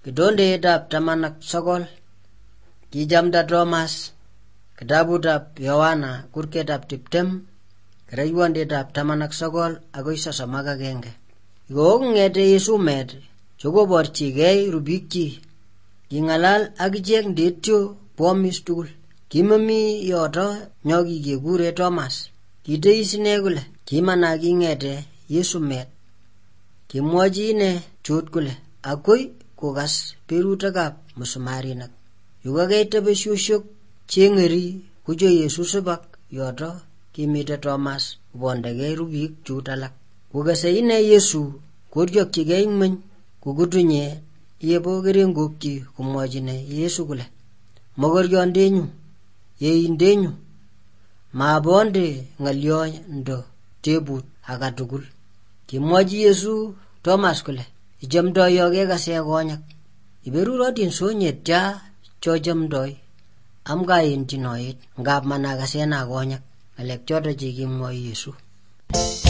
Kidondetab 19 Kijamda Thomas. Kitabutab Yohana kurketab 20 Kereiwondetab 19 agoi 31. Kongete Yesu met chokoborchigei rubikchi. Kingalal akichek ndetyo bomis tugul. Kimami yoto nyokikekure Thomas. Kiteis ine kole kimana kingete Yesu met. Kimwochi ine chut kole akoi kokas berutikab musumarinik. Yukakeite besioshek cheng'eri kucho Yesu sibak yoto kimite Thomas ubondegei rubik chut alak. Kokase ine Yesu koryokchigei ng'weny kukutunye yebo kerengokchi komwochine Yesu kole mokoriondenyu yeindenyu mabonde ng'alyo ndo tebut akatugul. Kimwochi Yesu Thomas kole ichamdoi kekase konyek. Iberurotin sonyetya chochamdoi amkaenchinoit ngap manakasena konyek. Ng'alek choto chekimwoi Yesu.